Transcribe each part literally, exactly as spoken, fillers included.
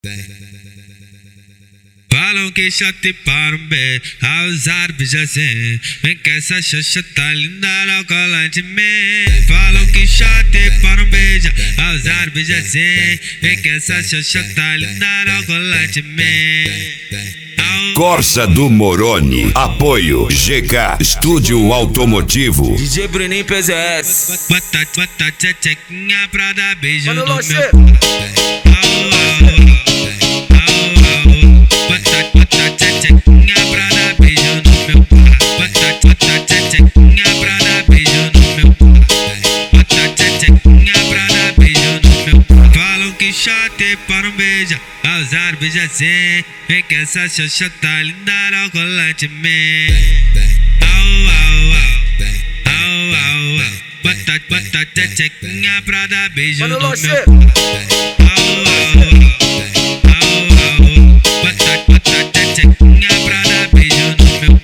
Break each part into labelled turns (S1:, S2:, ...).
S1: Falam que já te param bem, a usar beijazinho. Vem que essa xoxa tá linda, não cola de mim. Falam que já te param beijo, a usar beijazinho. Vem que essa xoxa tá linda, não cola de mim.
S2: Corsa do Moroni. Apoio G K Estúdio Automotivo.
S3: D J Bruninho P Z S.
S1: Bota, bota tchequinha pra dar beijo
S3: Mano,
S1: no
S3: você.
S1: meu. Bota, bota tchequinha pra dar beijo no meu. Bota, bota tchequinha pra dar beijo no meu. Bota tchequinha pra dar beijo no meu. Falam que só te para um beijo, a usar beijazinho. Vem que essa xoxa tá linda, não cola de mim. Au, au, au. Au, au, au. Bota, bota tchequinha pra dar beijo
S3: Mano,
S1: no
S3: você.
S1: meu. Au, au, au. Au, au. Bota, bota tchequinha pra dar beijo no meu.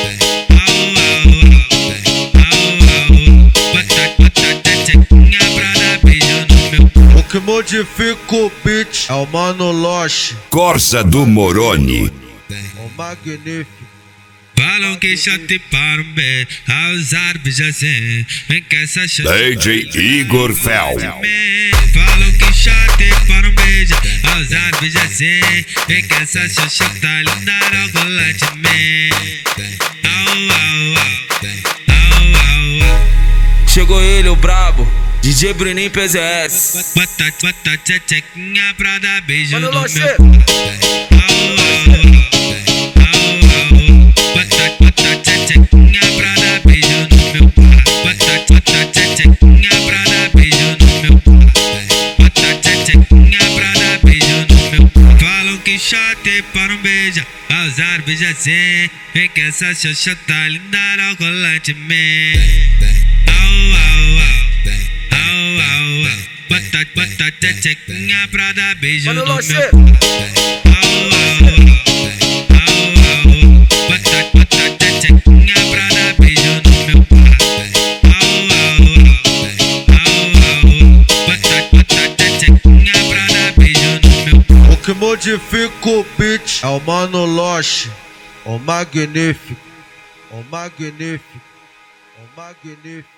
S1: Au, au, au. Au, au. Bota, bota tchequinha pra dar beijo no meu.
S4: O que modifica o beat é o Mano Loche,
S2: Corsa do Moroni.
S4: o magnífico.
S1: Falam que já te param bem, a usar beijazinho. Vem que essa xoxa
S2: D J Igor Fel.
S1: Falam que já te param beijo, a usar beijazinho. Vem que essa xoxa tá linda, não cola de mim. Au, au, au. Au, au, au.
S3: Chegou ele, o brabo. D J Bruninho P Z S.
S1: Bota, bota tchequinha pra dar beijo
S3: Mano,
S1: no
S3: você.
S1: meu. Au, au, au. Au, au. Bota, bota tchequinha pra dar beijo no meu. Bota, bota tchequinha pra dar beijo no meu. Bota tchequinha pra dar beijo no meu. Falam que só te para um beijo, a usar beijazinho. Vem que essa xoxa tá linda, não cola de mim. Au, au, au. Au, au, au. Bota, bota tchequinha pra dar beijo
S3: Mano,
S1: no
S3: você.
S1: meu. Au, au, au. Au, au. Bota, bota tchequinha pra dar beijo no meu. Au, au, au. Au, au. Bota, bota tchequinha pra dar beijo no meu.
S4: O que modifica o beat é o Mano Loche, o magnífico, o magnífico, o magnífico.